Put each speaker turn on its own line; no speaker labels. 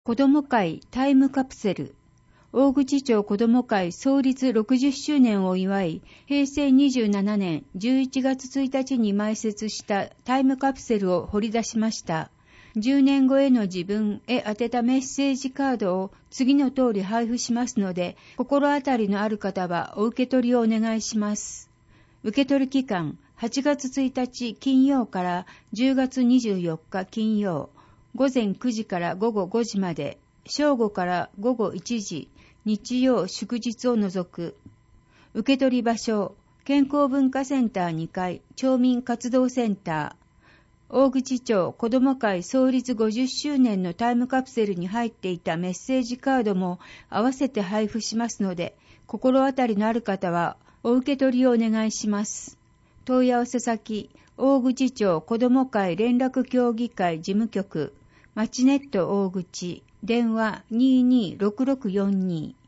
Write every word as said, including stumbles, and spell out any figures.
子ども会タイムカプセル。大口町子ども会創立ろくじゅっしゅうねんを祝い、へいせいにじゅうななねんじゅういちがつついたちに埋設したタイムカプセルを掘り出しました。じゅうねんごへの自分へ宛てたメッセージカードを次の通り配布しますので、心当たりのある方はお受け取りをお願いします。受け取り期間、はちがつついたち金曜からじゅうがつにじゅうよっか金曜、ごぜんくじからごごごじまで、正午からごごいちじ、日曜祝日を除く。受け取り場所、健康文化センターにかい、町民活動センター。大口町子ども会創立ごじゅっしゅうねんのタイムカプセルに入っていたメッセージカードも合わせて配布しますので、心当たりのある方はお受け取りをお願いします。問い合わせ先、大口町子ども会連絡協議会事務局、マチネット大口、電話にーにーろくろくよんに。